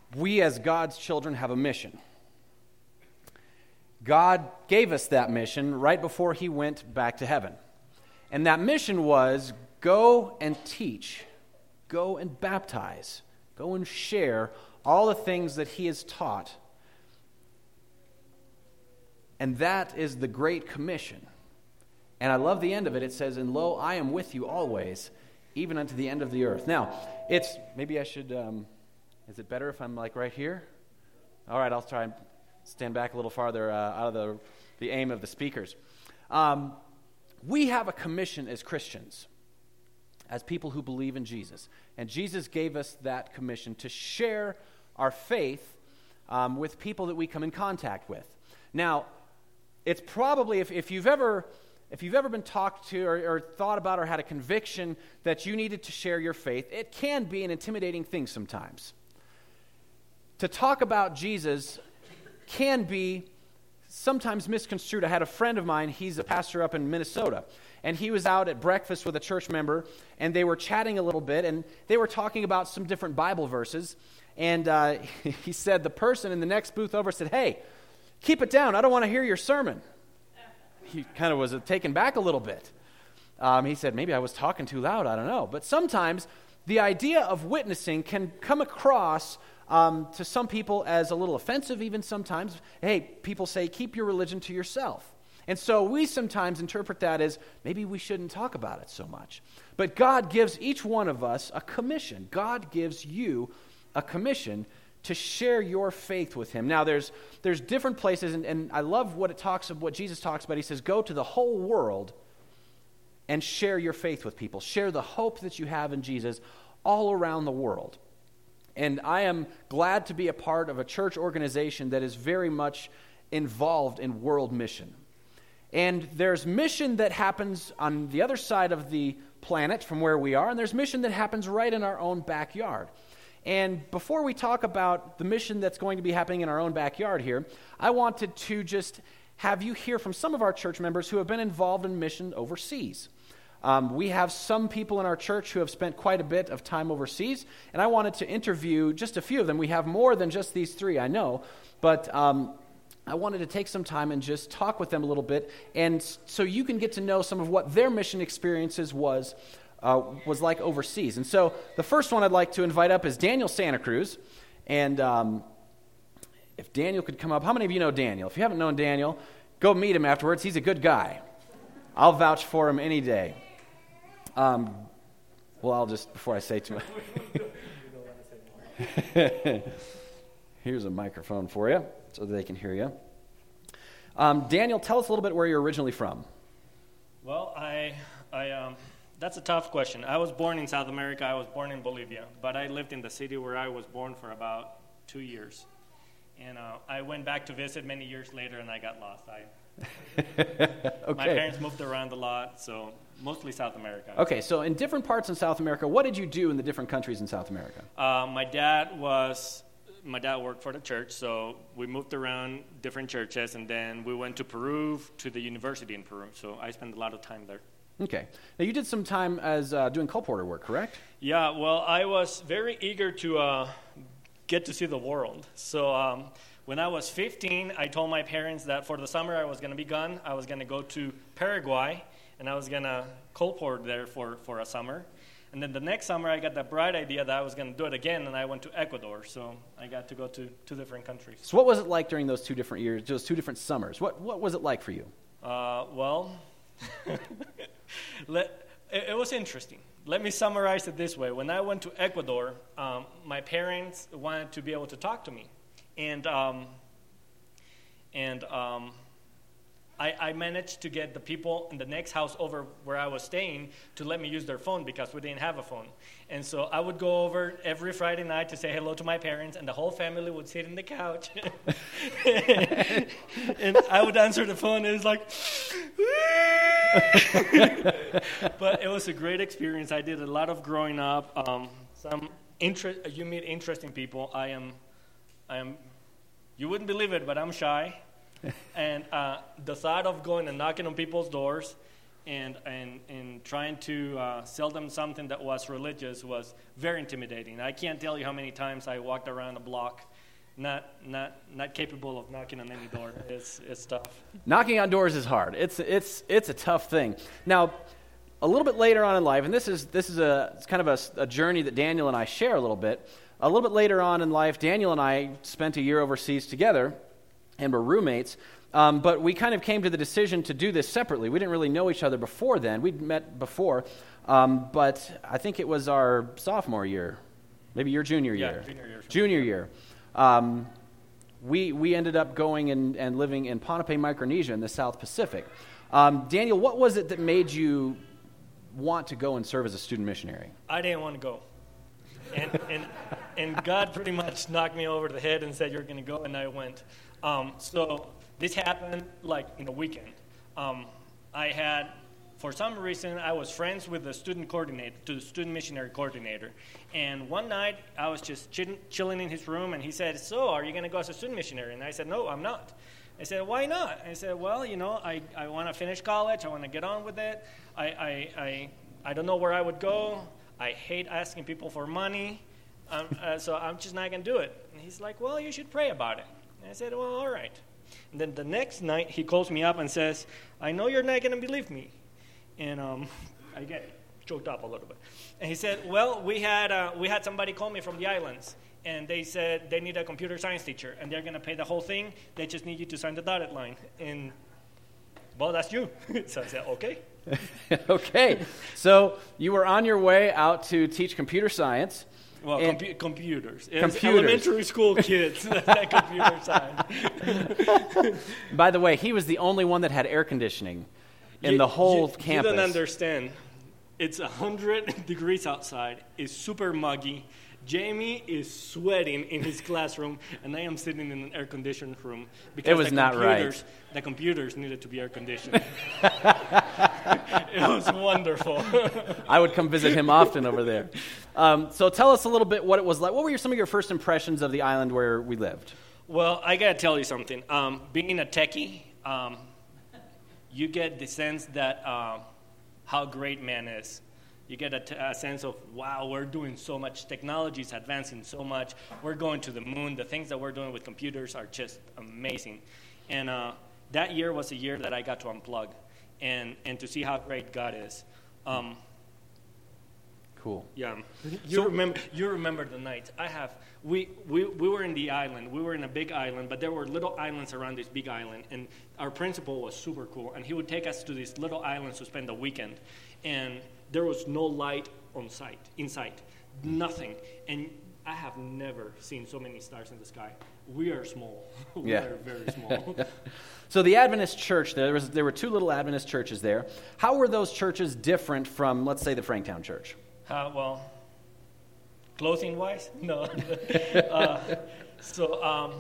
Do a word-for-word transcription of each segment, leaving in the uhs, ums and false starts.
we as God's children have a mission. God gave us that mission right before he went back to heaven. And that mission was go and teach, go and baptize, go and share all the things that he has taught. And that is the Great Commission. And I love the end of it. It says, and lo, I am with you always, even unto the end of the earth. Now, it's, maybe I should, um, is it better if I'm like right here? All right, I'll try and stand back a little farther uh, out of the, the aim of the speakers. Um, we have a commission as Christians, as people who believe in Jesus. And Jesus gave us that commission to share our faith um, with people that we come in contact with. Now, it's probably, if, if you've ever if you've ever been talked to or, or thought about or had a conviction that you needed to share your faith, it can be an intimidating thing sometimes. To talk about Jesus can be sometimes misconstrued. I had a friend of mine, he's a pastor up in Minnesota, and he was out at breakfast with a church member, and they were chatting a little bit, and they were talking about some different Bible verses, and uh, he said, the person in the next booth over said, hey, keep it down, I don't want to hear your sermon. He kind of was taken back a little bit. Um, he said, maybe I was talking too loud, I don't know. But sometimes the idea of witnessing can come across um, to some people as a little offensive even sometimes. Hey, people say, keep your religion to yourself. And so we sometimes interpret that as maybe we shouldn't talk about it so much. But God gives each one of us a commission. God gives you a commission to share your faith with him. Now, there's there's different places, and, and I love what it talks of what Jesus talks about. He says, go to the whole world and share your faith with people. Share the hope that you have in Jesus all around the world. And I am glad to be a part of a church organization that is very much involved in world mission. And there's mission that happens on the other side of the planet from where we are, and there's mission that happens right in our own backyard. And before we talk about the mission that's going to be happening in our own backyard here, I wanted to just have you hear from some of our church members who have been involved in mission overseas. Um, we have some people in our church who have spent quite a bit of time overseas, and I wanted to interview just a few of them. We have more than just these three, I know, but um, I wanted to take some time and just talk with them a little bit, and so you can get to know some of what their mission experiences was Uh, was like overseas. And so the first one I'd like to invite up is Daniel Santa Cruz. And um, if Daniel could come up, how many of you know Daniel? If you haven't known Daniel, go meet him afterwards. He's a good guy. I'll vouch for him any day. Um, well, I'll just, before I say too much. Here's a microphone for you so that they can hear you. Um, Daniel, tell us a little bit where you're originally from. Well, I... I um That's a tough question. I was born in South America. I was born in Bolivia, but I lived in the city where I was born for about two years. And uh, I went back to visit many years later, and I got lost. I, okay. My parents moved around a lot, so mostly South America. Okay, so in different parts in South America, what did you do in the different countries in South America? Uh, my dad was, my dad worked for the church, so we moved around different churches, and then we went to Peru, to the university in Peru. So I spent a lot of time there. Okay. Now, you did some time as uh, doing colporteur work, correct? Yeah, well, I was very eager to uh, get to see the world. So um, when I was fifteen, I told my parents that for the summer I was going to be gone. I was going to go to Paraguay, and I was going to colport there for, for a summer. And then the next summer, I got the bright idea that I was going to do it again, and I went to Ecuador. So I got to go to two different countries. So what was it like during those two different years, those two different summers? What, what was it like for you? Uh, well... Let, it, it was interesting. Let me summarize it this way. When I went to Ecuador, um, my parents wanted to be able to talk to me. And um, and um, I, I managed to get the people in the next house over where I was staying to let me use their phone because we didn't have a phone. And so I would go over every Friday night to say hello to my parents, and the whole family would sit in the couch. And I would answer the phone, and it was like... But it was a great experience. I did a lot of growing up. Um, some interest. You meet interesting people. I am, I am. You wouldn't believe it, but I'm shy. And uh, the thought of going and knocking on people's doors and and and trying to uh, sell them something that was religious was very intimidating. I can't tell you how many times I walked around a block, not not not capable of knocking on any door. It's it's tough. Knocking on doors is hard. It's it's it's a tough thing. Now, a little bit later on in life, and this is this is a it's kind of a, a journey that Daniel and I share a little bit. A little bit later on in life, Daniel and I spent a year overseas together, and were roommates. Um, but we kind of came to the decision to do this separately. We didn't really know each other before then. We'd met before, um, but I think it was our sophomore year, maybe your junior year. Yeah, junior year. Junior year. Um, we we ended up going and, and living in Ponape, Micronesia in the South Pacific. Um, Daniel, what was it that made you want to go and serve as a student missionary? I didn't want to go. And and and God pretty much knocked me over the head and said, "You're going to go," and I went. Um, so this happened like in a weekend. Um, I had, for some reason, I was friends with the student coordinator, to the student missionary coordinator. And one night, I was just chill- chilling in his room, and he said, "So, are you going to go as a student missionary?" And I said, "No, I'm not." I said, "Why not?" I said, "Well, you know, I, I want to finish college. I want to get on with it. I, I, I, I don't know where I would go. I hate asking people for money, um, uh, so I'm just not going to do it." And he's like, "Well, you should pray about it." And I said, "Well, all right." And then the next night, he calls me up and says, "I know you're not going to believe me." And um, I get choked up a little bit. And he said, "Well, we had uh, we had somebody call me from the islands, and they said they need a computer science teacher, and they're going to pay the whole thing. They just need you to sign the dotted line." And, well, that's you. So I said, "Okay." Okay, so you were on your way out to teach computer science. Well, compu- computers. It's computers. Elementary school kids that computer science. By the way, he was the only one that had air conditioning in you, the whole you, campus. You don't understand. It's one hundred degrees outside. It's super muggy. Jamie is sweating in his classroom, and I am sitting in an air-conditioned room because it was the not computers, right. The computers needed to be air-conditioned. It was wonderful. I would come visit him often over there. Um, so tell us a little bit what it was like. What were your, some of your first impressions of the island where we lived? Well, I got to tell you something. Um, being a techie, um, you get the sense that uh, how great man is. You get a, t- a sense of, wow, we're doing so much. Technology is advancing so much. We're going to the moon. The things that we're doing with computers are just amazing. And uh, that year was a year that I got to unplug and, and to see how great God is. Um, cool. Yeah. You so, remember you remember the night. I have, we, we, we were in the island. We were in a big island, but there were little islands around this big island. And our principal was super cool. And he would take us to these little islands to spend the weekend. And there was no light on sight, in sight, nothing. And I have never seen so many stars in the sky. We are small. We yeah. are very small. So the Adventist church, there was there were two little Adventist churches there. How were those churches different from, let's say, the Franktown church? Uh, well, clothing-wise? No. uh, so... Um,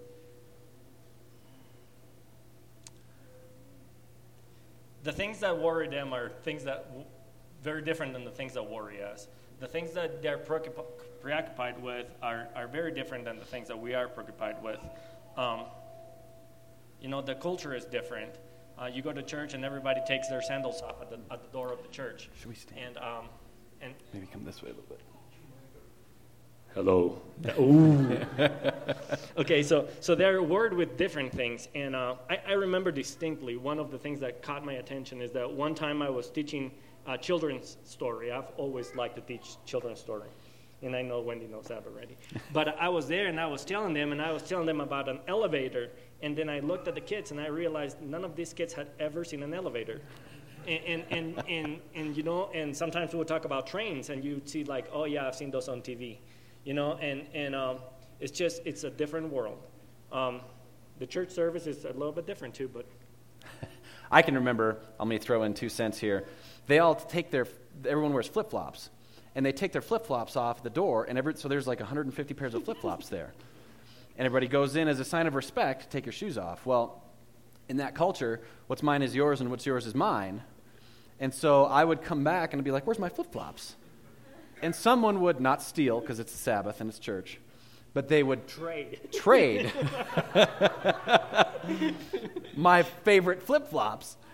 the things that worry them are things that w- very different than the things that worry us. The things that they're preoccup- preoccupied with are, are very different than the things that we are preoccupied with. Um, you know, the culture is different. Uh, you go to church and everybody takes their sandals off at the, at the door of the church. Should we stand? And, um, and maybe come this way a little bit. Hello. Ooh. Okay, so so they're worded with different things, and uh, I, I remember distinctly one of the things that caught my attention is that one time I was teaching a children's story. I've always liked to teach children's story, and I know Wendy knows that already. But I was there, and I was telling them, and I was telling them about an elevator, and then I looked at the kids, and I realized none of these kids had ever seen an elevator. And, and, and, and, and you know, and sometimes we would talk about trains, and you'd see like, oh, yeah, I've seen those on T V. You know, and, and um, it's just, it's a different world. Um, the church service is a little bit different too, but. I can remember, I'm going to throw in two cents here. They all take their, everyone wears flip-flops. And they take their flip-flops off the door, and every, so there's like one hundred fifty pairs of flip-flops there. And everybody goes in as a sign of respect, take your shoes off. Well, in that culture, what's mine is yours and what's yours is mine. And so I would come back and be like, where's my flip-flops? And someone would not steal, because it's the Sabbath and it's church, but they would trade, trade my favorite flip-flops.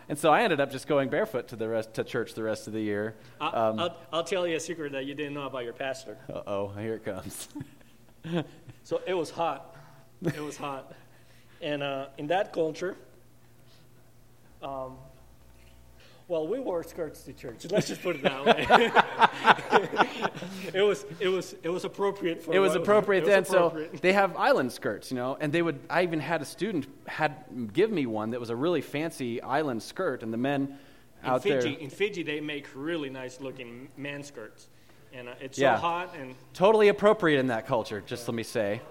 And so I ended up just going barefoot to the rest to church the rest of the year. I'll, Um, I'll, I'll tell you a secret that you didn't know about your pastor. uh-oh, here it comes. So it was hot. It was hot. And uh, in that culture, um, well, we wore skirts to church. Let's just put it that way. it was it was it was appropriate for It was what- appropriate it was then. appropriate. So they have island skirts, you know, and they would. I even had a student had give me one that was a really fancy island skirt, and the men in out Fiji, there in Fiji, they make really nice looking man skirts, and uh, it's Yeah. so hot and. totally appropriate in that culture. Just let me say.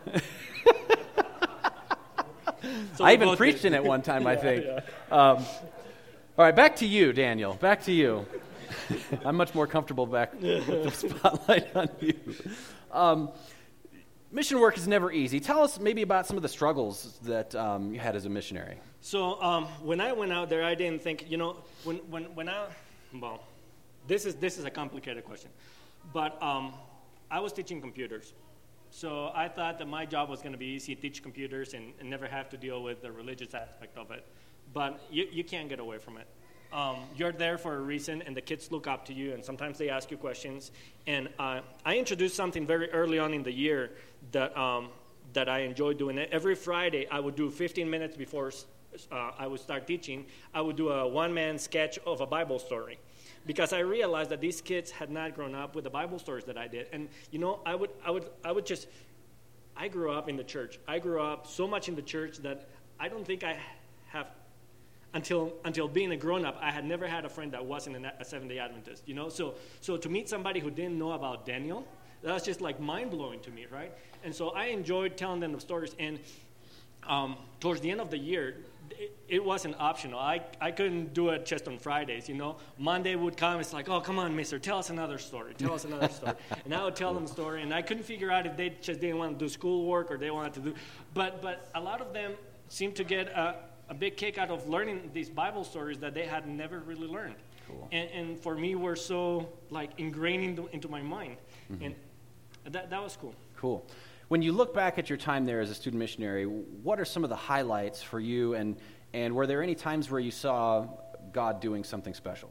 So I we even both preached did. in it one time, I Yeah, think. yeah. Um, all right, back to you, Daniel. Back to you. I'm much more comfortable back with the spotlight on you. Um, mission work is never easy. Tell us maybe about some of the struggles that um, you had as a missionary. So um, when I went out there, I didn't think, you know, when when when I, well, this is this is a complicated question, but um, I was teaching computers, so I thought that my job was going to be easy, teach computers, and, and never have to deal with the religious aspect of it. But you you can't get away from it. Um, you're there for a reason, and the kids look up to you, and sometimes they ask you questions. And uh, I introduced something very early on in the year that um, that I enjoyed doing. Every Friday, I would do fifteen minutes before uh, I would start teaching. I would do a one-man sketch of a Bible story, because I realized that these kids had not grown up with the Bible stories that I did. And you know, I would I would I would just I grew up in the church. I grew up so much in the church that I don't think I have. Until until being a grown-up, I had never had a friend that wasn't a Seventh-day Adventist, you know? So so to meet somebody who didn't know about Daniel, that was just like mind-blowing to me, right? And so I enjoyed telling them the stories. And um, towards the end of the year, it, it wasn't optional. I, I couldn't do it just on Fridays, you know? Monday would come, it's like, oh, come on, mister, tell us another story, tell us another story. And I would tell them the story, and I couldn't figure out if they just didn't want to do schoolwork or they wanted to do, but, but a lot of them seemed to get a, a big kick out of learning these Bible stories that they had never really learned. Cool. And, and for me, were so like ingrained into, into my mind. Mm-hmm. And that, that was cool. Cool. When you look back at your time there as a student missionary, what are some of the highlights for you, and, and were there any times where you saw God doing something special?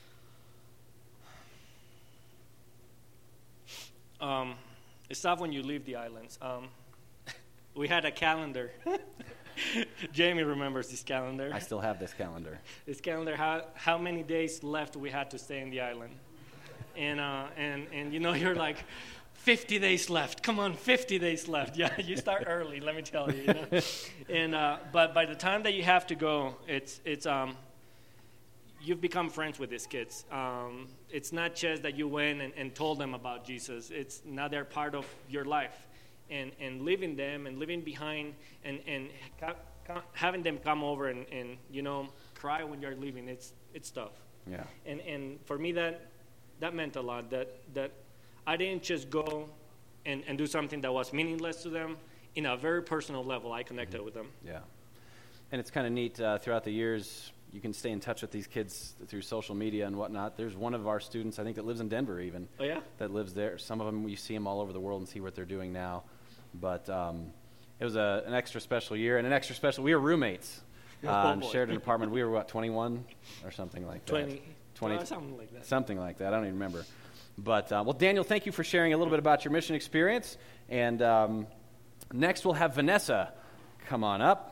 Um, it's tough when you leave the islands. Um, we had a calendar. Jamie remembers this calendar. I still have this calendar. This calendar, how, how many days left we had to stay in the island. And, uh, and, and you know, you're like, fifty days left. Come on, fifty days left. Yeah, you start early, let me tell you. you know? And uh, but by the time that you have to go, it's it's um, you've become friends with these kids. Um, it's not just that you went and, and told them about Jesus. It's now they're part of your life, and and leaving them and leaving behind and and ca- ca- having them come over and, and you know cry when you're leaving. It's it's tough. Yeah. And and for me that that meant a lot. That that. I didn't just go and, and do something that was meaningless to them. In a very personal level, I connected mm-hmm. with them. Yeah. And it's kind of neat. Uh, throughout the years, you can stay in touch with these kids through social media and whatnot. There's one of our students, I think, that lives in Denver even. Oh, yeah? That lives there. Some of them, you see them all over the world and see what they're doing now. But um, it was a, an extra special year. And an extra special, we were roommates. Oh, uh, boy. Shared an apartment. We were, what, twenty-one or something like that? twenty. twenty Uh, something like that. Something like that. I don't even remember. But, uh, well, Daniel, thank you for sharing a little bit about your mission experience. And um, next we'll have Vanessa come on up.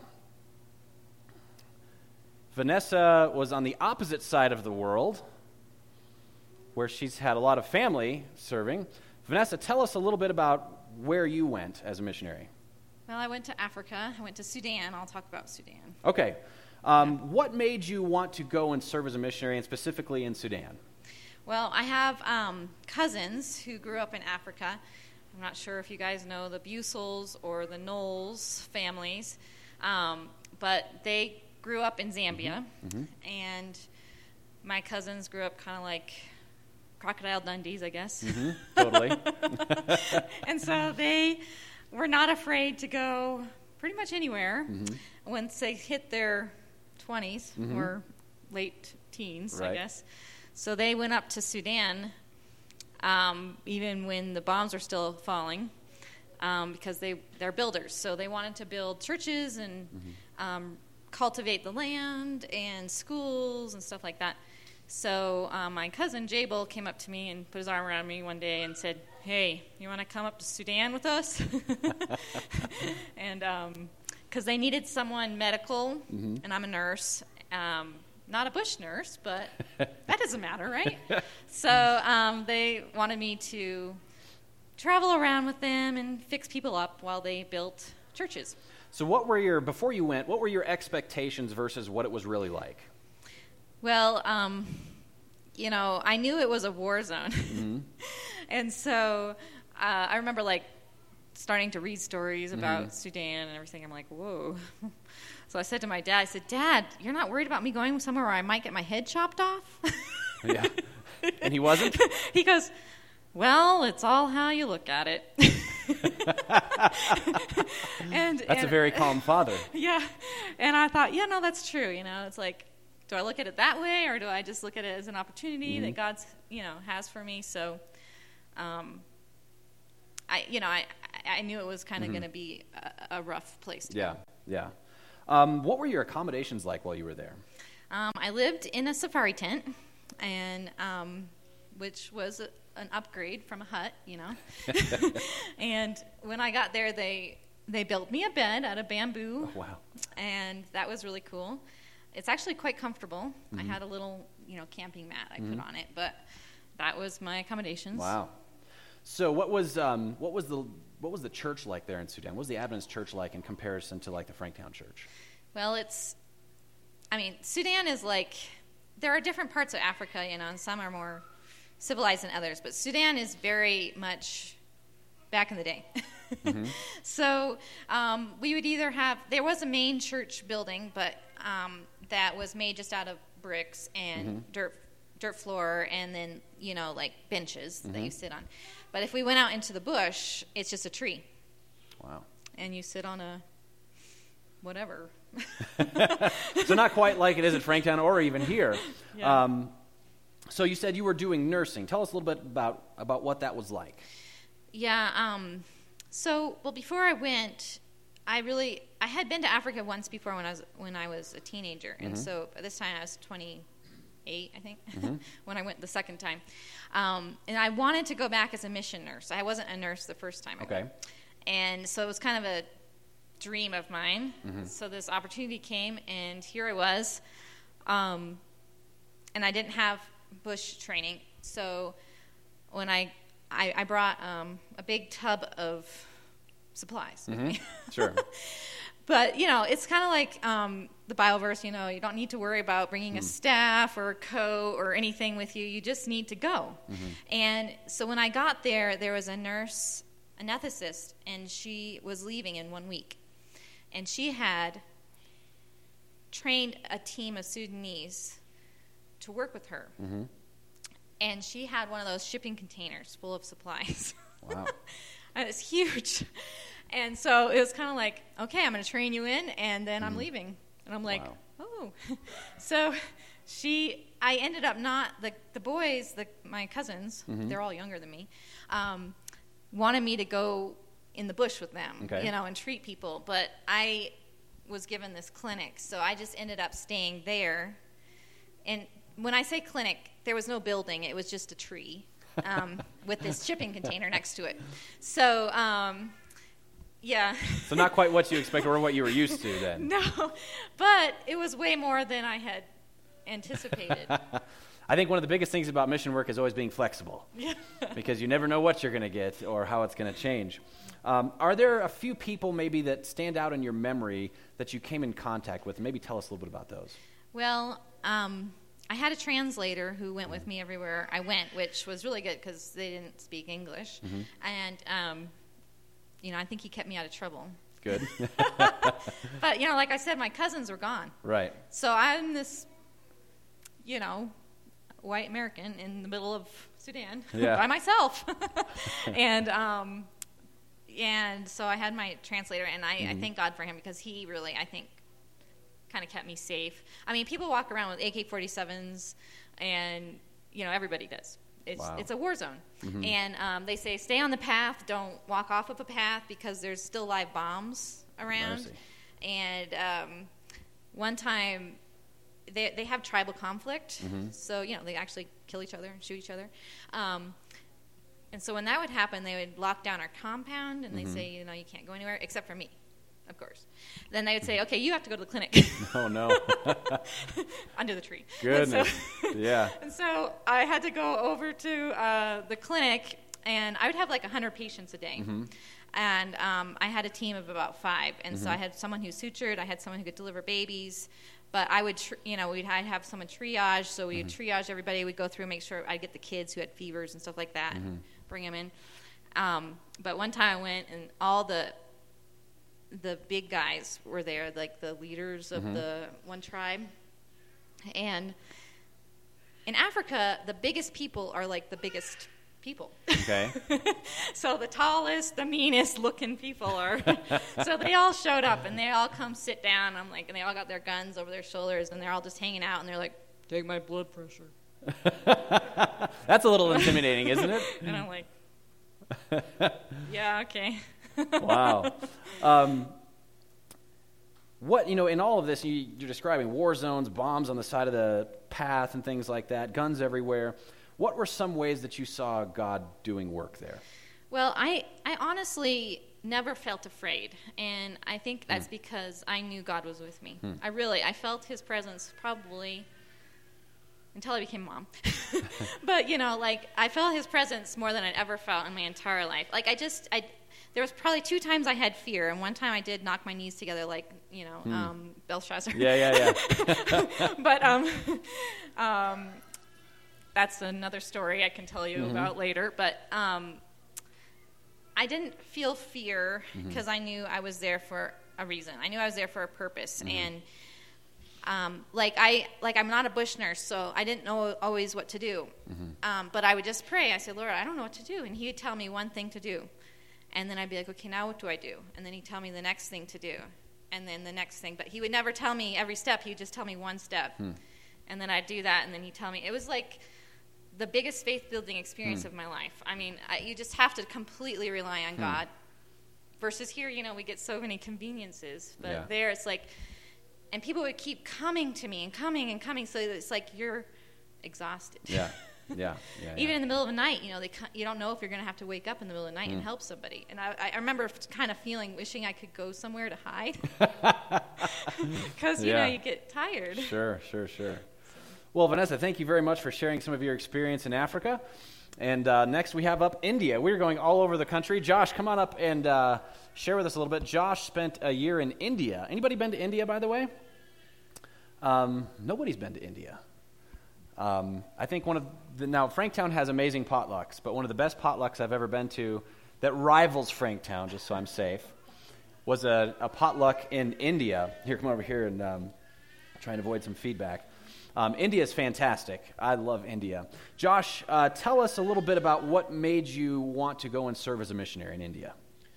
Vanessa was on the opposite side of the world, where she's had a lot of family serving. Vanessa, tell us a little bit about where you went as a missionary. Well, I went to Africa. I went to Sudan. I'll talk about Sudan. Okay. Um, what made you want to go and serve as a missionary, and specifically in Sudan? Well, I have um, cousins who grew up in Africa. I'm not sure if you guys know the Busels or the Knowles families, um, but they grew up in Zambia, mm-hmm. and my cousins grew up kind of like Crocodile Dundees, I guess. Mm-hmm. Totally. And so they were not afraid to go pretty much anywhere mm-hmm. once they hit their twenties mm-hmm. or late teens, right. I guess. So they went up to Sudan, um, even when the bombs were still falling, um, because they, they're builders. So they wanted to build churches and mm-hmm. um, cultivate the land and schools and stuff like that. So um, my cousin Jabel came up to me and put his arm around me one day and said, "Hey, you want to come up to Sudan with us?" And because um, they needed someone medical, mm-hmm. and I'm a nurse, um, not a bush nurse, but that doesn't matter, right? So um, they wanted me to travel around with them and fix people up while they built churches. So what were your, before you went, what were your expectations versus what it was really like? Well, um, you know, I knew it was a war zone. Mm-hmm. And so uh, I remember, like, starting to read stories about mm-hmm. Sudan and everything. I'm like, whoa. So I said to my dad, I said, "Dad, you're not worried about me going somewhere where I might get my head chopped off?" Yeah. And he wasn't? He goes, "Well, it's all how you look at it." and That's and, a very calm father. Yeah. And I thought, yeah, no, that's true. You know, it's like, do I look at it that way, or do I just look at it as an opportunity mm-hmm. that God's, you know, has for me? So, um, I, you know, I, I knew it was kind of mm-hmm. going to be a, a rough place to yeah, go. Yeah, yeah. Um, what were your accommodations like while you were there? Um, I lived in a safari tent, and um, which was a, an upgrade from a hut, you know. And when I got there, they they built me a bed out of bamboo. Oh, wow. And that was really cool. It's actually quite comfortable. Mm-hmm. I had a little, you know, camping mat I mm-hmm. put on it, but that was my accommodations. Wow. So what was um, what was the what was the church like there in Sudan? What was the Adventist church like in comparison to like the Franktown church? Well, it's, I mean, Sudan is like, there are different parts of Africa, you know, and some are more civilized than others, but Sudan is very much back in the day. Mm-hmm. So um, we would either have, there was a main church building, but um, that was made just out of bricks and mm-hmm. dirt dirt floor, and then, you know, like benches mm-hmm. that you sit on. But if we went out into the bush, it's just a tree. Wow. And you sit on a whatever. So not quite like it is at Franktown or even here. Yeah. Um, so you said you were doing nursing. Tell us a little bit about, about what that was like. Yeah. Um, so, well, before I went, I really, I had been to Africa once before when I was when I was a teenager. And mm-hmm. so by this time I was twenty-eight, I think, mm-hmm. when I went the second time. Um, and I wanted to go back as a mission nurse. I wasn't a nurse the first time I okay. went. And so it was kind of a dream of mine. Mm-hmm. So this opportunity came, and here I was. Um, and I didn't have bush training. So when I, I, I brought um, a big tub of supplies. Mm-hmm. Sure. But, you know, it's kind of like um, the Bible verse, you know, you don't need to worry about bringing mm. a staff or a coat or anything with you. You just need to go. Mm-hmm. And so when I got there, there was a nurse, anesthetist, and she was leaving in one week. And she had trained a team of Sudanese to work with her. Mm-hmm. And she had one of those shipping containers full of supplies. Wow. And it's huge. And so it was kind of like, okay, I'm going to train you in, and then mm. I'm leaving. And I'm like, wow. oh. So she, I ended up not, the, the boys, the, my cousins, mm-hmm. they're all younger than me, um, wanted me to go in the bush with them, okay. you know, and treat people. But I was given this clinic, so I just ended up staying there. And when I say clinic, there was no building. It was just a tree um, with this shipping container next to it. So, um, yeah. So not quite what you expected or what you were used to then. No, but it was way more than I had anticipated. I think one of the biggest things about mission work is always being flexible. Yeah. Because you never know what you're going to get or how it's going to change. Um, are there a few people maybe that stand out in your memory that you came in contact with? Maybe tell us a little bit about those. Well, um, I had a translator who went with me everywhere I went, which was really good because they didn't speak English. Mm-hmm. And, um, you know, I think he kept me out of trouble. Good. But, you know, like I said, my cousins were gone. Right. So I'm this, you know, white American in the middle of Sudan yeah. by myself. and um, and so I had my translator, and I, mm-hmm. I thank God for him because he really, I think, kind of kept me safe. I mean, people walk around with A K forty-sevens, and, you know, everybody does. It's wow. it's a war zone. Mm-hmm. And um, they say stay on the path, don't walk off of a path because there's still live bombs around. Mercy. And um, one time, they they have tribal conflict, Mm-hmm. so you know they actually kill each other and shoot each other. Um, and so when that would happen, they would lock down our compound and Mm-hmm. they say, you know, you can't go anywhere except for me, of course. Then they would say, okay, you have to go to the clinic. Oh, no. Under the tree. Goodness. And so, Yeah. and so I had to go over to uh, the clinic, and I would have like one hundred patients a day. Mm-hmm. And um, I had a team of about five. And so I had someone who sutured, I had someone who could deliver babies. But I would, tr- you know, we'd I'd have someone triage, so we would Mm-hmm. triage everybody. We'd go through, make sure I'd get the kids who had fevers and stuff like that, Mm-hmm. and bring them in. Um, but one time I went, and all the the big guys were there, like the leaders of Mm-hmm. the one tribe. And in Africa, the biggest people are like the biggest people. Okay. So the tallest, the meanest looking people are. So they all showed up, and they all come sit down. I'm like, and they all got their guns over their shoulders, and they're all just hanging out, and they're like, take my blood pressure. That's a little intimidating, isn't it? And I'm like, yeah, okay. Wow. Um, what, you know, in all of this, you, you're describing war zones, bombs on the side of the path and things like that, guns everywhere. What were some ways that you saw God doing work there? Well, I, I honestly never felt afraid, and I think that's because I knew God was with me. I really, I felt his presence probably until I became mom. But, you know, like, I felt his presence more than I'd ever felt in my entire life. Like, I just, I, there was probably two times I had fear, and one time I did knock my knees together like, you know, um, Belshazzar. Yeah, yeah, yeah. But, um, um, that's another story I can tell you Mm-hmm. about later. But um, I didn't feel fear because Mm-hmm. I knew I was there for a reason. I knew I was there for a purpose. Mm-hmm. And um, like I, like I'm not a bush nurse, so I didn't know always what to do. Mm-hmm. Um, but I would just pray. I said, Lord, I don't know what to do. And he would tell me one thing to do. And then I'd be like, okay, now what do I do? And then he'd tell me the next thing to do. And then the next thing. But he would never tell me every step. He would just tell me one step. Hmm. And then I'd do that, and then he'd tell me. It was like the biggest faith-building experience Hmm. of my life. I mean, I, you just have to completely rely on Hmm. God. Versus here, you know, we get so many conveniences. But Yeah. there, it's like, and people would keep coming to me and coming and coming. So it's like you're exhausted. Yeah, yeah, yeah. Even yeah. in the middle of the night, you know, they co- you don't know if you're going to have to wake up in the middle of the night and help somebody. And I, I remember kind of feeling, wishing I could go somewhere to hide. Because, you Yeah. know, you get tired. Sure, sure, sure. Well, Vanessa, thank you very much for sharing some of your experience in Africa. And uh, next we have up India. We're going all over the country. Josh, come on up and uh, share with us a little bit. Josh spent a year in India. Anybody been to India, by the way? Um, nobody's been to India. Um, I think one of the, now Franktown has amazing potlucks, but one of the best potlucks I've ever been to that rivals Franktown, just so I'm safe, was a, a potluck in India. Here, come over here and um, try and avoid some feedback. Um, India is fantastic. I love India. Josh, uh, tell us a little bit about what made you want to go and serve as a missionary in India.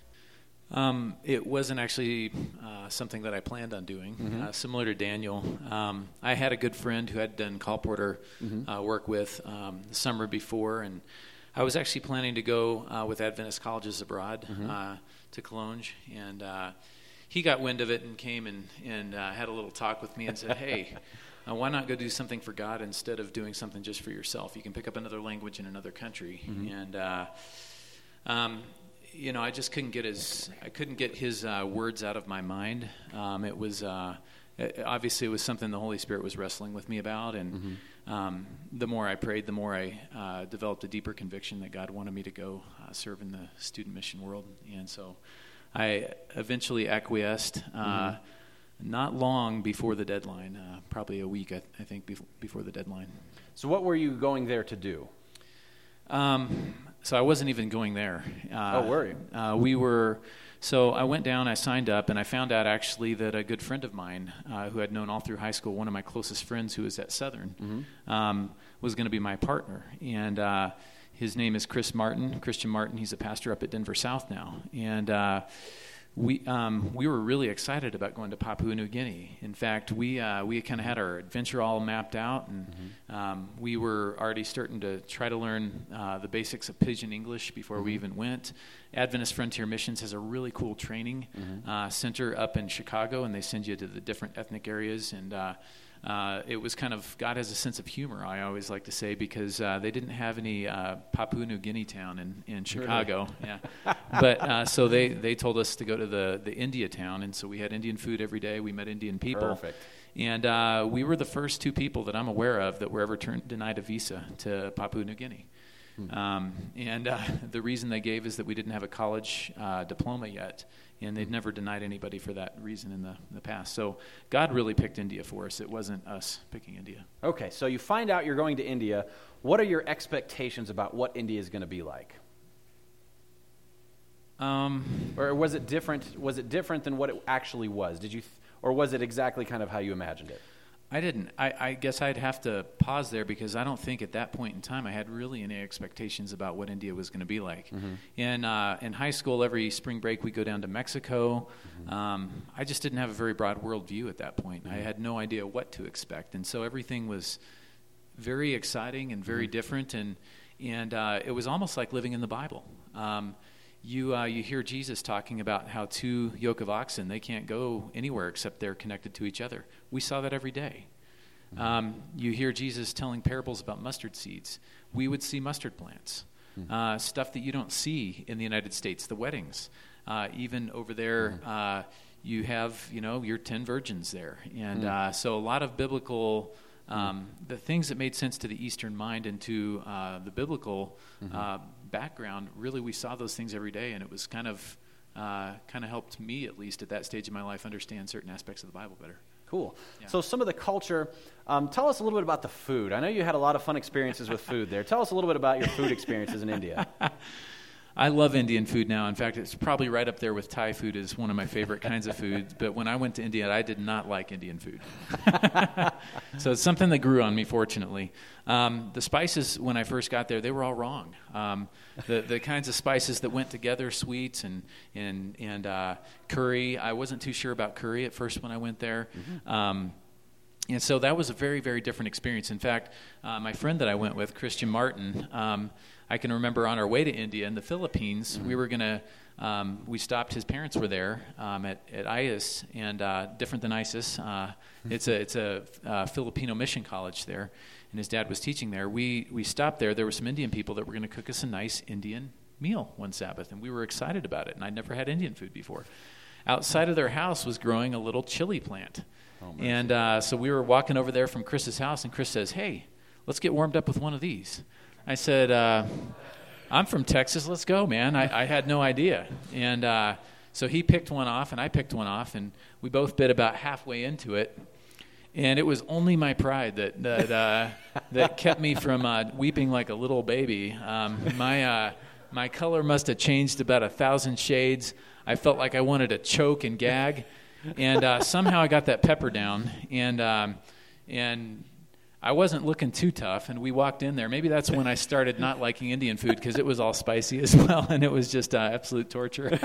Um, it wasn't actually uh, something that I planned on doing. Mm-hmm. Uh, similar to Daniel, um, I had a good friend who had done call porter Mm-hmm. uh, work with um, the summer before, and I was actually planning to go uh, with Adventist Colleges Abroad Mm-hmm. uh, to Cologne, and uh, he got wind of it and came and, and uh, had a little talk with me and said, hey, uh, why not go do something for God instead of doing something just for yourself? You can pick up another language in another country. Mm-hmm. And uh, um, you know, I just couldn't get his, I couldn't get his uh, words out of my mind. Um, it was, uh, it, obviously it was something the Holy Spirit was wrestling with me about, and Mm-hmm. um, the more I prayed, the more I uh, developed a deeper conviction that God wanted me to go uh, serve in the student mission world. And so I eventually acquiesced, uh, Mm-hmm. not long before the deadline, uh, probably a week, I, I think, before, before the deadline. So what were you going there to do? Um, so I wasn't even going there. Uh, Oh, were you? Uh, we were. So I went down, I signed up, and I found out actually that a good friend of mine uh, who I'd known all through high school, one of my closest friends who was at Southern, Mm-hmm. um, was going to be my partner. And uh, his name is Chris Martin, Christian Martin. He's a pastor up at Denver South now. And uh, we um, we were really excited about going to Papua New Guinea. In fact, we uh, we kind of had our adventure all mapped out, and mm-hmm. um, we were already starting to try to learn uh, the basics of Pidgin English before mm-hmm. we even went. Adventist Frontier Missions has a really cool training mm-hmm. uh, center up in Chicago, and they send you to the different ethnic areas. And uh, uh, it was kind of, God has a sense of humor, I always like to say, because uh, they didn't have any uh, Papua New Guinea town in, in Chicago. Really? Yeah. But uh, so they, they told us to go to the, the India town, and so we had Indian food every day. We met Indian people. Perfect. And uh, we were the first two people that I'm aware of that were ever turned, denied a visa to Papua New Guinea. Um, and uh, the reason they gave is that we didn't have a college uh, diploma yet, and they'd never denied anybody for that reason in the, in the past. So God really picked India for us. It wasn't us picking India. Okay, so you find out you're going to India. What are your expectations about what India is going to be like? Um, or was it different? Was it different than what it actually was? Did you, th- or was it exactly kind of how you imagined it? I didn't. I, I guess I'd have to pause there because I don't think at that point in time I had really any expectations about what India was going to be like. Mm-hmm. In uh, in high school, every spring break we go down to Mexico. Mm-hmm. Um, I just didn't have a very broad worldview at that point. Mm-hmm. I had no idea what to expect, and so everything was very exciting and very mm-hmm. different, and and uh, it was almost like living in the Bible. Um, You uh, you hear Jesus talking about how two yoke of oxen, they can't go anywhere except they're connected to each other. We saw that every day. Mm-hmm. Um, you hear Jesus telling parables about mustard seeds. We would see mustard plants, mm-hmm. uh, stuff that you don't see in the United States, the weddings. Uh, even over there, mm-hmm. uh, you have, you know, your ten virgins there. And mm-hmm. uh, so a lot of biblical... Um, the things that made sense to the Eastern mind and to uh, the biblical mm-hmm. uh, background, really we saw those things every day, and it was kind of uh, kind of helped me, at least at that stage of my life, understand certain aspects of the Bible better. Cool. Yeah. So some of the culture, um, tell us a little bit about the food. I know you had a lot of fun experiences with food there. Tell us a little bit about your food experiences in India. I love Indian food now. In fact, it's probably right up there with Thai food as one of my favorite kinds of food. But when I went to India, I did not like Indian food. So it's something that grew on me, fortunately. Um, the spices, when I first got there, they were all wrong. Um, the the kinds of spices that went together, sweets and and and uh, curry. I wasn't too sure about curry at first when I went there. Mm-hmm. Um, and so that was a very, very different experience. In fact, uh, my friend that I went with, Christian Martin, um, I can remember on our way to India in the Philippines, mm-hmm. we were going to, um, we stopped, his parents were there um, at, at I S, and uh, different than ISIS. Uh, it's a it's a uh, Filipino mission college there, and his dad was teaching there. We, we stopped there. There were some Indian people that were going to cook us a nice Indian meal one Sabbath, and we were excited about it, and I'd never had Indian food before. Outside of their house was growing a little chili plant. Oh, and uh, so we were walking over there from Chris's house, and Chris says, "Hey, let's get warmed up with one of these." I said, uh, "I'm from Texas. Let's go, man." I, I had no idea. And uh, so he picked one off, and I picked one off, and we both bit about halfway into it. And it was only my pride that that, uh, that kept me from uh, weeping like a little baby. Um, my uh, my color must have changed about a thousand shades. I felt like I wanted to choke and gag. And uh, somehow I got that pepper down, and um, and I wasn't looking too tough, and we walked in there. Maybe that's when I started not liking Indian food, because it was all spicy as well, and it was just uh, absolute torture.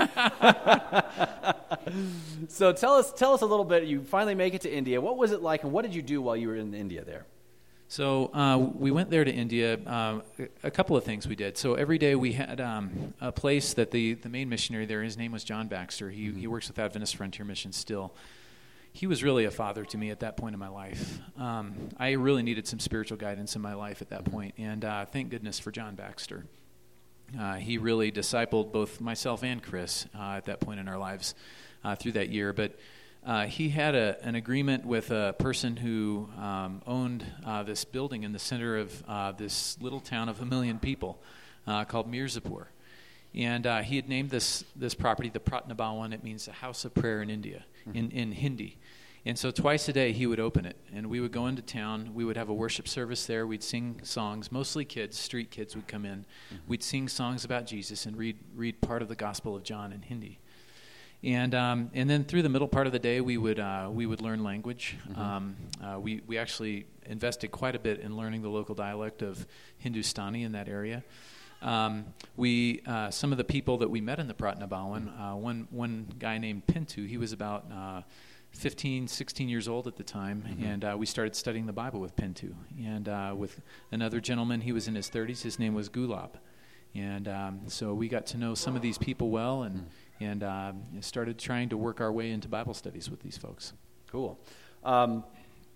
So tell us tell us a little bit. You finally make it to India. What was it like, and what did you do while you were in India there? So uh, we went there to India. Uh, a couple of things we did. So every day we had um, a place that the, the main missionary there, his name was John Baxter. He mm-hmm. he works with Adventist Frontier Mission still. He was really a father to me at that point in my life. Um, I really needed some spiritual guidance in my life at that point, and uh, thank goodness for John Baxter. Uh, he really discipled both myself and Chris uh, at that point in our lives uh, through that year. But Uh, he had a, an agreement with a person who um, owned uh, this building in the center of uh, this little town of a million people uh, called Mirzapur. And uh, he had named this this property the Pratna Bhawan. It means the house of prayer in India, mm-hmm. in, in Hindi. And so twice a day he would open it, and we would go into town. We would have a worship service there. We'd sing songs. Mostly kids, street kids would come in. Mm-hmm. We'd sing songs about Jesus and read read part of the Gospel of John in Hindi. And um, and then through the middle part of the day, we would uh, we would learn language. Mm-hmm. Um, uh, we we actually invested quite a bit in learning the local dialect of Hindustani in that area. Um, we uh, some of the people that we met in the Pratnabawan, uh, one one guy named Pintu, he was about uh, fifteen, sixteen years old at the time, mm-hmm. and uh, we started studying the Bible with Pintu. And uh, with another gentleman, he was in his thirties, his name was Gulab. And um, so we got to know some of these people well, and, mm-hmm. and uh, started trying to work our way into Bible studies with these folks. Cool. Um,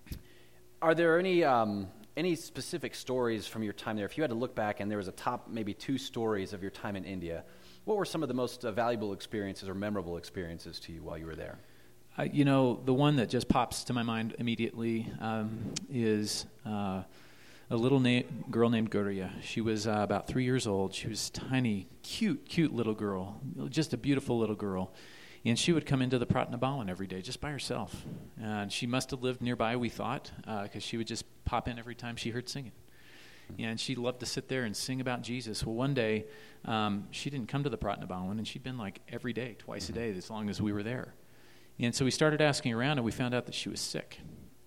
are there any... Um Any specific stories from your time there? If you had to look back and there was a top maybe two stories of your time in India, what were some of the most uh, valuable experiences or memorable experiences to you while you were there? Uh, you know, the one that just pops to my mind immediately um, is uh, a little na- girl named Guria. She was uh, about three years old. She was tiny, cute, cute little girl, just a beautiful little girl. And she would come into the Pratnabawan every day just by herself. And she must have lived nearby, we thought, because uh, she would just pop in every time she heard singing. And she loved to sit there and sing about Jesus. Well, one day, um, she didn't come to the Pratnabawan, and she'd been like every day, twice a day, as long as we were there. And so we started asking around, and we found out that she was sick.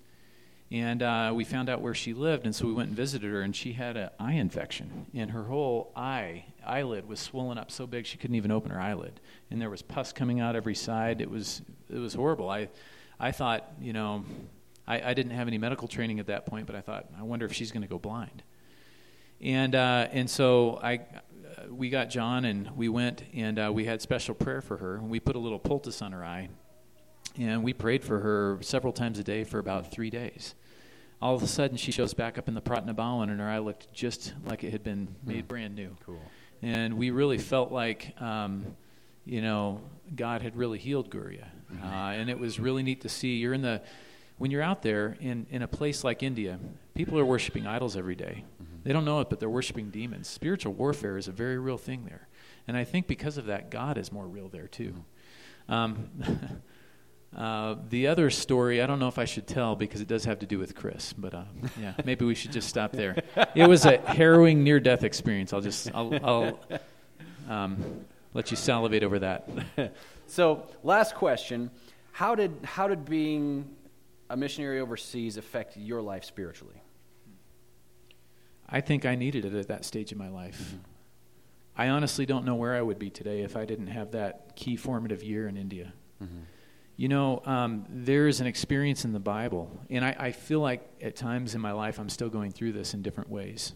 And uh, we found out where she lived, and so we went and visited her, and she had an eye infection. And her whole eye, eyelid was swollen up so big she couldn't even open her eyelid. And there was pus coming out every side. It was it was horrible. I I thought, you know, I, I didn't have any medical training at that point, but I thought, I wonder if she's going to go blind. And uh, and so I uh, we got John, and we went, and uh, we had special prayer for her. And we put a little poultice on her eye, and we prayed for her several times a day for about three days. All of a sudden, she shows back up in the Pratnabawan, and her eye looked just like it had been made mm. brand new. Cool. And we really felt like, um, you know, God had really healed Guria. Mm-hmm. Uh, and it was really neat to see. You're in the, when you're out there in, in a place like India, people are worshiping idols every day. Mm-hmm. They don't know it, but they're worshiping demons. Spiritual warfare is a very real thing there. And I think because of that, God is more real there too. Mm-hmm. Um Uh, the other story, I don't know if I should tell because it does have to do with Chris, but uh, yeah, maybe we should just stop there. It was a harrowing near-death experience. I'll just, I'll, I'll um, let you salivate over that. So, last question: How did how did being a missionary overseas affect your life spiritually? I think I needed it at that stage of my life. Mm-hmm. I honestly don't know where I would be today if I didn't have that key formative year in India. Mm-hmm. You know, um, there is an experience in the Bible, and I, I feel like at times in my life I'm still going through this in different ways.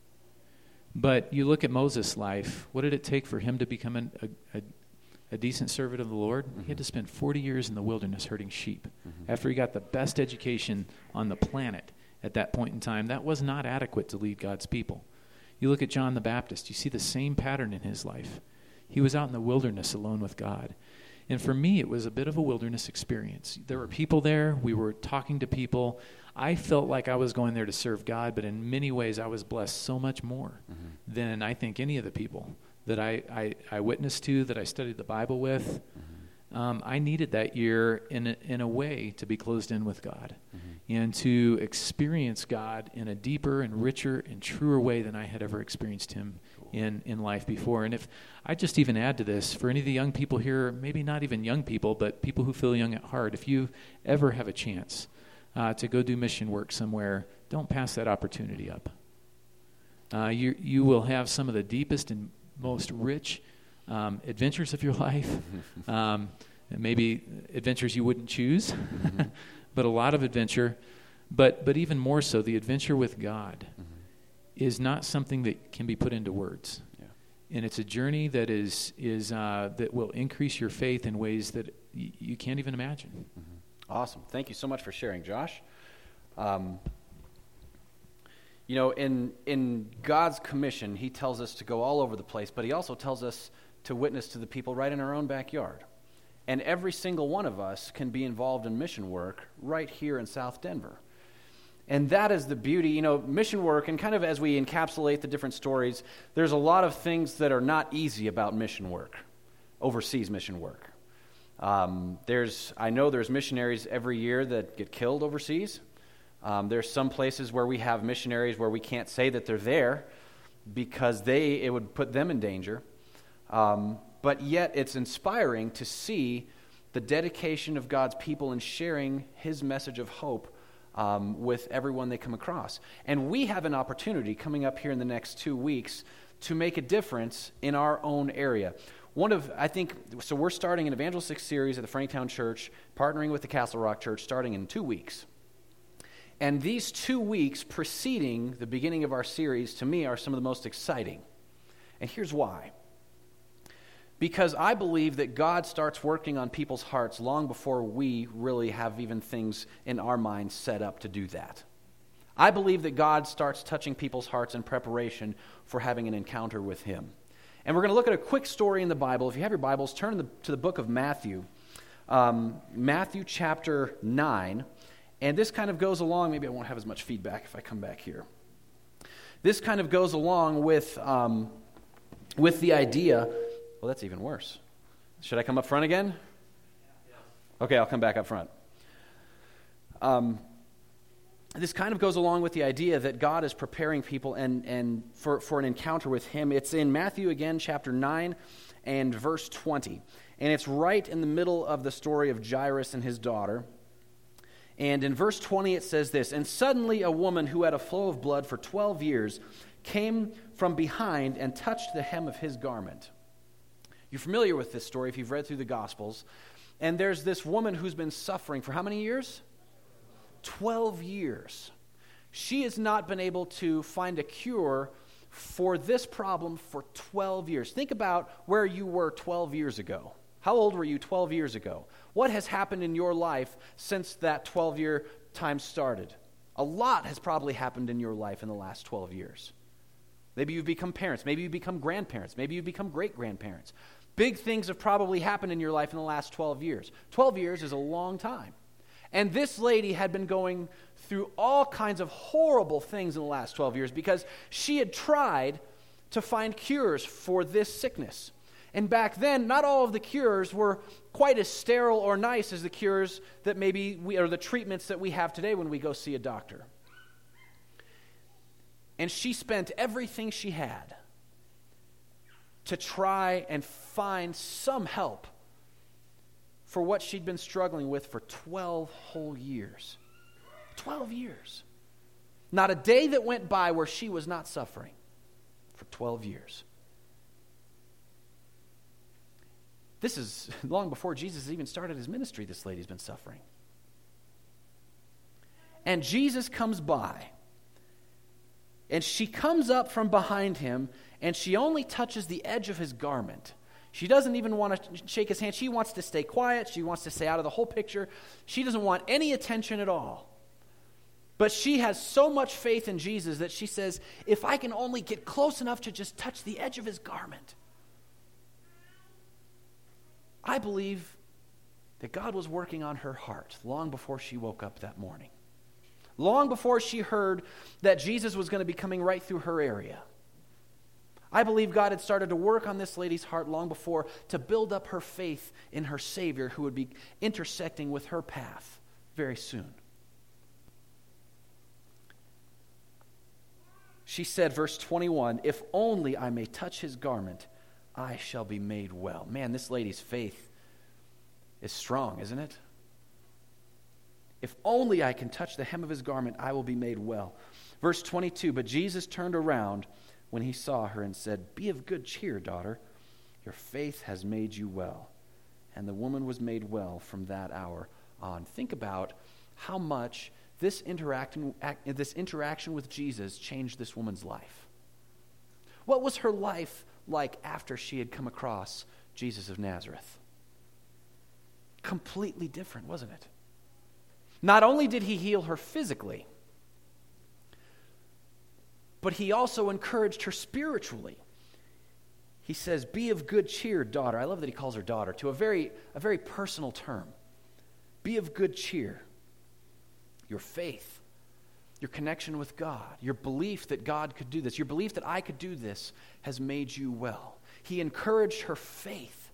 But you look at Moses' life, what did it take for him to become an, a, a, a decent servant of the Lord? Mm-hmm. He had to spend forty years in the wilderness herding sheep. Mm-hmm. After he got the best education on the planet at that point in time, that was not adequate to lead God's people. You look at John the Baptist, you see the same pattern in his life. He was out in the wilderness alone with God. And for me, it was a bit of a wilderness experience. There were people there. We were talking to people. I felt like I was going there to serve God, but in many ways I was blessed so much more mm-hmm. than I think any of the people that I, I, I witnessed to, that I studied the Bible with. Mm-hmm. Um, I needed that year in a, in a way to be closed in with God mm-hmm. and to experience God in a deeper and richer and truer way than I had ever experienced him in, in life before. And if I just even add to this, for any of the young people here, maybe not even young people, but people who feel young at heart, if you ever have a chance uh, to go do mission work somewhere, don't pass that opportunity up. Uh, you you will have some of the deepest and most rich um, adventures of your life, um, maybe adventures you wouldn't choose, mm-hmm. but a lot of adventure, but but even more so, the adventure with God mm-hmm. is not something that can be put into words. Yeah. And it's a journey that is is uh, that will increase your faith in ways that y- you can't even imagine. Mm-hmm. Awesome. Thank you so much for sharing, Josh. Um, you know, in in God's commission, he tells us to go all over the place, but he also tells us to witness to the people right in our own backyard. And every single one of us can be involved in mission work right here in South Denver. And that is the beauty, you know, mission work, and kind of as we encapsulate the different stories, there's a lot of things that are not easy about mission work, overseas mission work. Um, there's, I know there's missionaries every year that get killed overseas. Um, there's some places where we have missionaries where we can't say that they're there because they it would put them in danger. Um, but yet it's inspiring to see the dedication of God's people in sharing his message of hope um, with everyone they come across. And we have an opportunity coming up here in the next two weeks to make a difference in our own area. One of, I think, so we're starting an evangelistic series at the Franktown Church, partnering with the Castle Rock Church, starting in two weeks. And these two weeks preceding the beginning of our series, to me, are some of the most exciting. And here's why. Because I believe that God starts working on people's hearts long before we really have even things in our minds set up to do that. I believe that God starts touching people's hearts in preparation for having an encounter with Him. And we're going to look at a quick story in the Bible. If you have your Bibles, turn to the, to the book of Matthew. Um, Matthew chapter nine. And this kind of goes along, maybe I won't have as much feedback if I come back here. This kind of goes along with, um, with the idea, well, that's even worse. Should I come up front again? Okay, I'll come back up front. Um, this kind of goes along with the idea that God is preparing people and, and for, for an encounter with Him. It's in Matthew again, chapter nine and verse twenty. And it's right in the middle of the story of Jairus and his daughter. And in verse twenty it says this, "And suddenly a woman who had a flow of blood for twelve years came from behind and touched the hem of His garment." You're familiar with this story if you've read through the Gospels. And there's this woman who's been suffering for how many years? twelve years. She has not been able to find a cure for this problem for twelve years. Think about where you were twelve years ago. How old were you twelve years ago? What has happened in your life since that twelve-year time started? A lot has probably happened in your life in the last twelve years. Maybe you've become parents. Maybe you've become grandparents. Maybe you've become great-grandparents. Big things have probably happened in your life in the last twelve years. twelve years is a long time. And this lady had been going through all kinds of horrible things in the last twelve years because she had tried to find cures for this sickness. And back then, not all of the cures were quite as sterile or nice as the cures that maybe we, or the treatments that we have today when we go see a doctor. And she spent everything she had to try and find some help for what she'd been struggling with for twelve whole years. twelve years. Not a day that went by where she was not suffering for twelve years. This is long before Jesus even started his ministry, this lady's been suffering. And Jesus comes by, and she comes up from behind him, and she only touches the edge of his garment. She doesn't even want to shake his hand. She wants to stay quiet. She wants to stay out of the whole picture. She doesn't want any attention at all. But she has so much faith in Jesus that she says, if I can only get close enough to just touch the edge of his garment. I believe that God was working on her heart long before she woke up that morning. Long before she heard that Jesus was going to be coming right through her area. I believe God had started to work on this lady's heart long before to build up her faith in her Savior who would be intersecting with her path very soon. She said, verse twenty-one, if only I may touch his garment, I shall be made well. Man, this lady's faith is strong, isn't it? If only I can touch the hem of his garment, I will be made well. Verse twenty-two, but Jesus turned around when he saw her and said, be of good cheer, daughter. Your faith has made you well. And the woman was made well from that hour on. Think about how much this interaction, this interaction with Jesus changed this woman's life. What was her life like after she had come across Jesus of Nazareth? Completely different, wasn't it? Not only did he heal her physically, but he also encouraged her spiritually. He says, be of good cheer, daughter. I love that he calls her daughter to a very, a very personal term. Be of good cheer. Your faith, your connection with God, your belief that God could do this, your belief that I could do this has made you well. He encouraged her faith.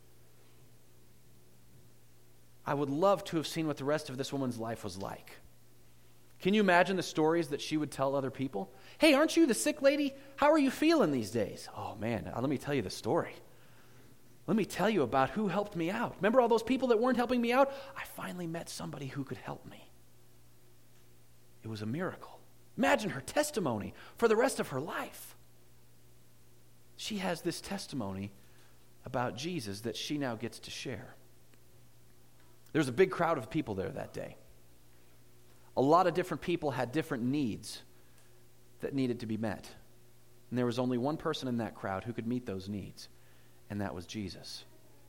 I would love to have seen what the rest of this woman's life was like. Can you imagine the stories that she would tell other people? Hey, aren't you the sick lady? How are you feeling these days? Oh man, let me tell you the story. Let me tell you about who helped me out. Remember all those people that weren't helping me out? I finally met somebody who could help me. It was a miracle. Imagine her testimony for the rest of her life. She has this testimony about Jesus that she now gets to share. There's a big crowd of people there that day. A lot of different people had different needs that needed to be met. And there was only one person in that crowd who could meet those needs, and that was Jesus.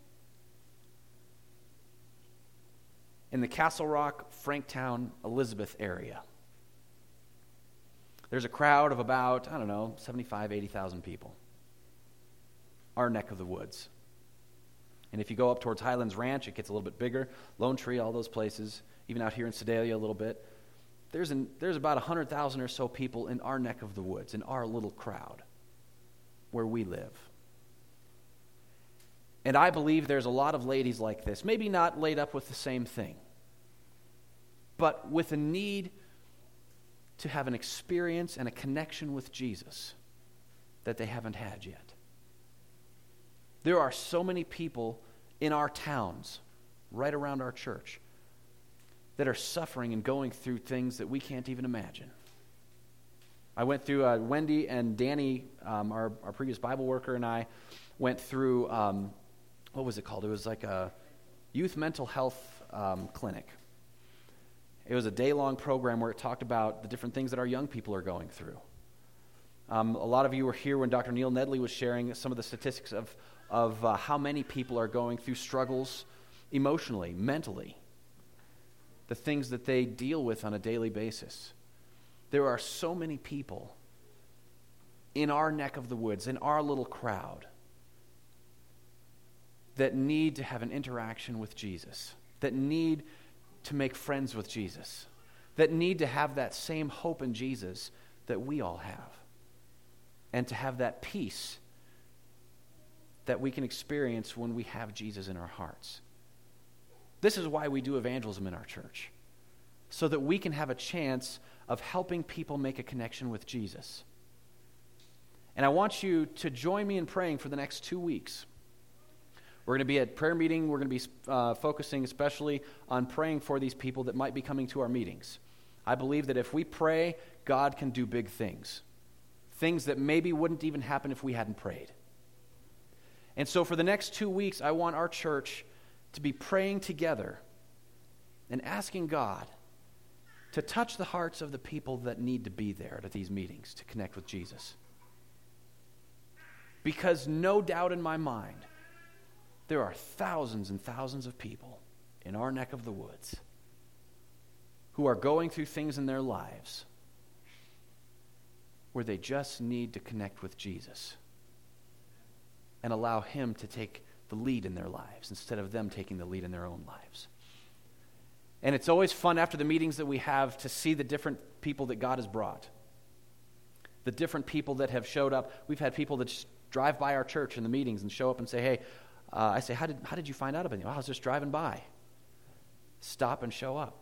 In the Castle Rock, Franktown, Elizabeth area, there's a crowd of about, I don't know, seventy-five, eighty thousand people. Our neck of the woods. And if you go up towards Highlands Ranch, it gets a little bit bigger. Lone Tree, all those places. Even out here in Sedalia a little bit. There's, an, there's about one hundred thousand or so people in our neck of the woods, in our little crowd, where we live. And I believe there's a lot of ladies like this, maybe not laid up with the same thing, but with a need to have an experience and a connection with Jesus that they haven't had yet. There are so many people in our towns, right around our church, that are suffering and going through things that we can't even imagine. I went through, uh, Wendy and Danny, um, our, our previous Bible worker, and I went through, um, what was it called? It was like a youth mental health um, clinic. It was a day-long program where it talked about the different things that our young people are going through. Um, a lot of you were here when Doctor Neil Nedley was sharing some of the statistics of, of uh, how many people are going through struggles emotionally, mentally, the things that they deal with on a daily basis. There are so many people in our neck of the woods, in our little crowd, that need to have an interaction with Jesus, that need to make friends with Jesus, that need to have that same hope in Jesus that we all have, and to have that peace that we can experience when we have Jesus in our hearts. This is why we do evangelism in our church, so that we can have a chance of helping people make a connection with Jesus. And I want you to join me in praying for the next two weeks. We're going to be at prayer meeting. We're going to be uh, focusing especially on praying for these people that might be coming to our meetings. I believe that if we pray, God can do big things. Things that maybe wouldn't even happen if we hadn't prayed. And so for the next two weeks, I want our church to be praying together and asking God to touch the hearts of the people that need to be there at these meetings to connect with Jesus. Because no doubt in my mind, there are thousands and thousands of people in our neck of the woods who are going through things in their lives where they just need to connect with Jesus and allow Him to take the lead in their lives instead of them taking the lead in their own lives. And it's always fun after the meetings that we have to see the different people that God has brought, the different people that have showed up. We've had people that just drive by our church in the meetings and show up and say, hey, uh, I say, how did how did you find out about me? Well, I was just driving by. Stop and show up.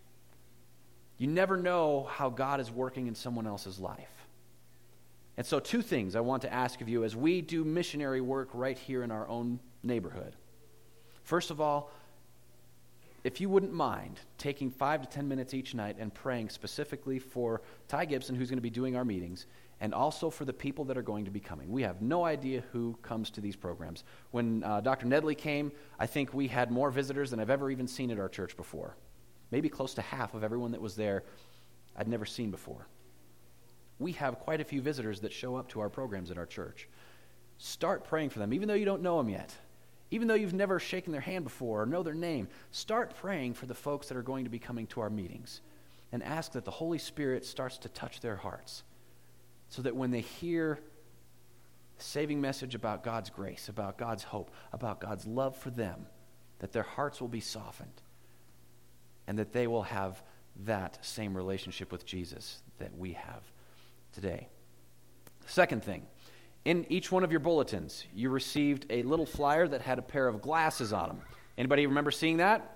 You never know how God is working in someone else's life. And so two things I want to ask of you as we do missionary work right here in our own neighborhood. First of all, if you wouldn't mind taking five to ten minutes each night and praying specifically for Ty Gibson, who's going to be doing our meetings, and also for the people that are going to be coming. We have no idea who comes to these programs. When uh, Doctor Nedley came, I think we had more visitors than I've ever even seen at our church before. Maybe close to half of everyone that was there I'd never seen before. We have quite a few visitors that show up to our programs at our church. Start praying for them, even though you don't know them yet. Even though you've never shaken their hand before or know their name, start praying for the folks that are going to be coming to our meetings and ask that the Holy Spirit starts to touch their hearts so that when they hear a saving message about God's grace, about God's hope, about God's love for them, that their hearts will be softened and that they will have that same relationship with Jesus that we have today. Second thing, in each one of your bulletins, you received a little flyer that had a pair of glasses on them. Anybody remember seeing that?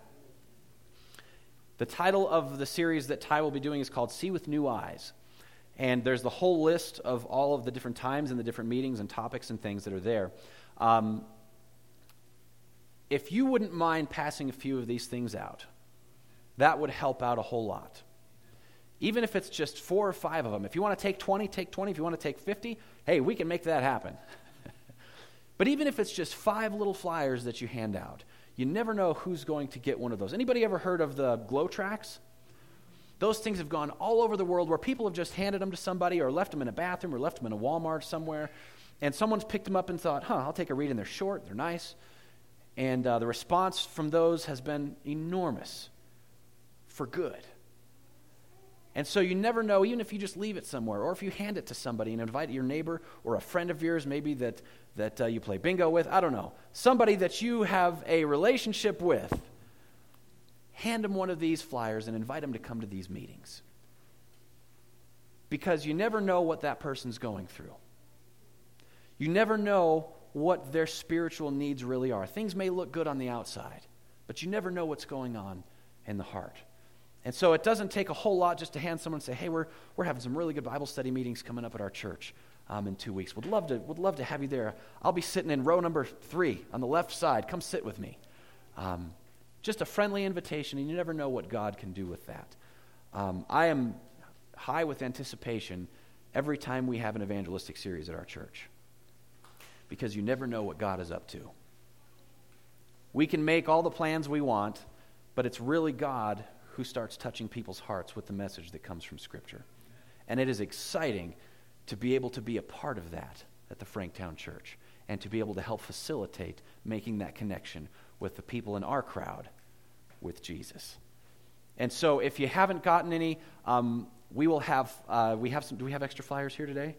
The title of the series that Ty will be doing is called See with New Eyes. And there's the whole list of all of the different times and the different meetings and topics and things that are there. Um, if you wouldn't mind passing a few of these things out, that would help out a whole lot. Even if it's just four or five of them. If you want to take twenty, take twenty. If you want to take fifty, hey, we can make that happen. But even if it's just five little flyers that you hand out, you never know who's going to get one of those. Anybody ever heard of the glow tracks? Those things have gone all over the world where people have just handed them to somebody or left them in a bathroom or left them in a Walmart somewhere, and someone's picked them up and thought, huh, I'll take a read, and they're short, they're nice. And uh, the response from those has been enormous for good. And so you never know, even if you just leave it somewhere, or if you hand it to somebody and invite your neighbor or a friend of yours, maybe that, that uh, you play bingo with, I don't know, somebody that you have a relationship with, hand them one of these flyers and invite them to come to these meetings. Because you never know what that person's going through. You never know what their spiritual needs really are. Things may look good on the outside, but you never know what's going on in the heart. And so it doesn't take a whole lot just to hand someone and say, hey, we're we're having some really good Bible study meetings coming up at our church um, in two weeks. Would love to would love to have you there. I'll be sitting in row number three on the left side. Come sit with me. Um, just a friendly invitation, and you never know what God can do with that. Um, I am high with anticipation every time we have an evangelistic series at our church, because you never know what God is up to. We can make all the plans we want, but it's really God who starts touching people's hearts with the message that comes from Scripture. And it is exciting to be able to be a part of that at the Franktown Church and to be able to help facilitate making that connection with the people in our crowd with Jesus. And so if you haven't gotten any, um, we will have, uh, we have some, do we have extra flyers here today?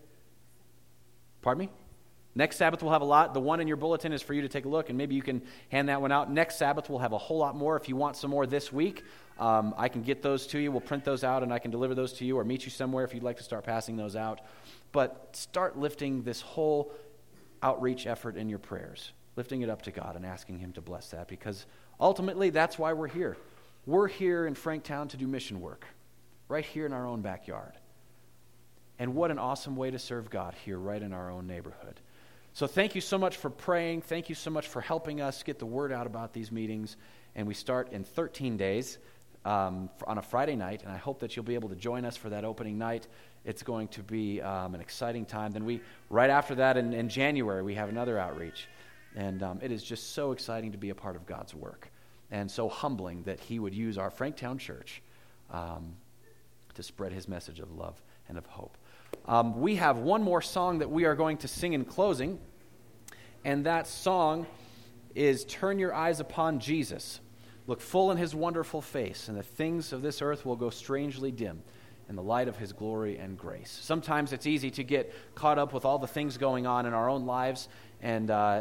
Pardon me? Next Sabbath we'll have a lot. The one in your bulletin is for you to take a look, and maybe you can hand that one out. Next Sabbath we'll have a whole lot more. If you want some more this week, um, I can get those to you. We'll print those out, and I can deliver those to you or meet you somewhere if you'd like to start passing those out. But start lifting this whole outreach effort in your prayers, lifting it up to God and asking Him to bless that, because ultimately that's why we're here. We're here in Franktown to do mission work, right here in our own backyard. And what an awesome way to serve God here right in our own neighborhood. So thank you so much for praying. Thank you so much for helping us get the word out about these meetings. And we start in thirteen days um, on a Friday night, and I hope that you'll be able to join us for that opening night. It's going to be um, an exciting time. Then we, right after that in, in January, we have another outreach. And um, it is just so exciting to be a part of God's work, and so humbling that He would use our Franktown Church um, to spread His message of love and of hope. Um, we have one more song that we are going to sing in closing, and that song is Turn Your Eyes Upon Jesus. Look full in His wonderful face, and the things of this earth will go strangely dim in the light of His glory and grace. Sometimes it's easy to get caught up with all the things going on in our own lives, and uh,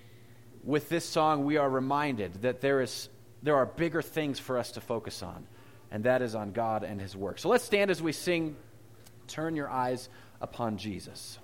with this song we are reminded that there is there are bigger things for us to focus on, and that is on God and His work. So let's stand as we sing Turn Your Eyes Upon Jesus.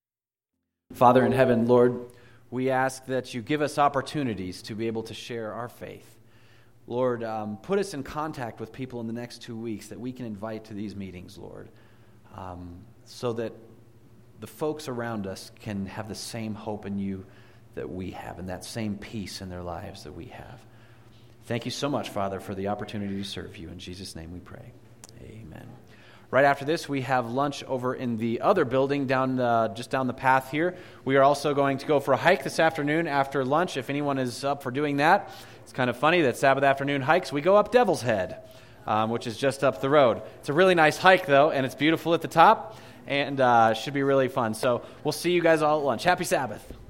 Father in heaven, Lord, we ask that you give us opportunities to be able to share our faith. Lord, um, put us in contact with people in the next two weeks that we can invite to these meetings, Lord, um, so that the folks around us can have the same hope in you that we have, and that same peace in their lives that we have. Thank you so much, Father, for the opportunity to serve you. In Jesus' name we pray. Amen. Right after this, we have lunch over in the other building down uh, just down the path here. We are also going to go for a hike this afternoon after lunch, if anyone is up for doing that. It's kind of funny that Sabbath afternoon hikes, we go up Devil's Head, um, which is just up the road. It's a really nice hike, though, and it's beautiful at the top, and uh, should be really fun. So we'll see you guys all at lunch. Happy Sabbath.